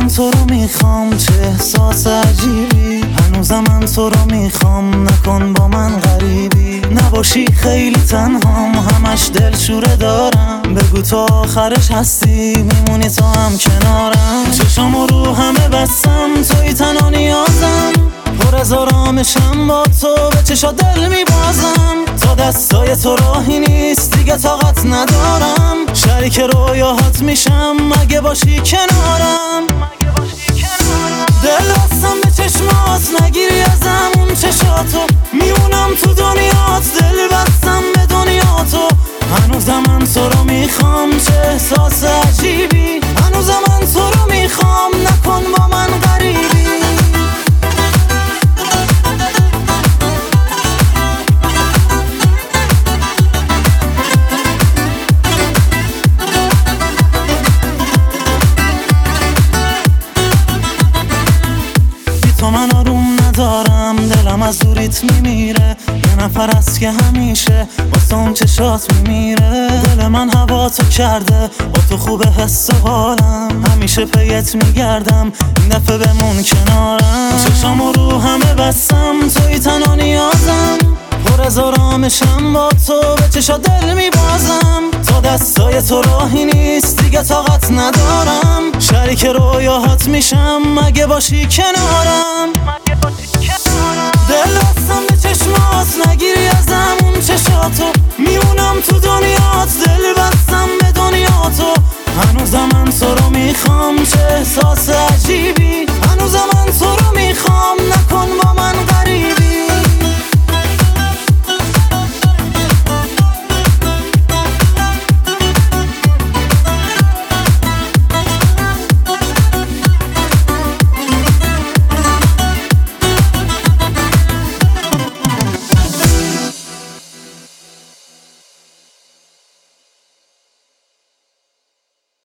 من تو رو میخوام، چه احساس عجیبی. هنوزم من تو رو میخوام، نکن با من غریبی. نباشی خیلی تنهام، همش دلشوره دارم. بگو تا آخرش هستی، میمونی تا هم کنارم. چشامو رو همه بستم، توی تنها نیازم. پر از آرامشم با تو، به چشا دل میبازم. تا دستای تو راهی نیست، دیگه طاقت ندارم. شریک رویاهات میشم اگه باشی کنارم. دل بستم به چشمات، نگیری ازم اون چشاتو. میمونم تو دنیات، دل بستم به دنیا تو. هنوزم من تو رو میخوام، چه احساس عجیبی. هنوزم من تو رو میخوام، نکن با من غریبی. تو من آروم ندارم، دلم از دوریت میمیره. یه نفر است که همیشه واسه اون چشات میمیره. دل من هوا تو کرده، با تو خوبه حس و حالم. همیشه پیت میگردم، این دفعه بمون کنارم. چشامو رو همه بستم، توی تنها نیازم. پر از آرامشم با تو، به چشا دل میبازم. تا دستای تو راهی نیست، دیگه طاقت ندارم. شریک رویاهات میشم اگه باشی کنارم. دل بستم به چشمات، نگیری ازم اون چشاتو.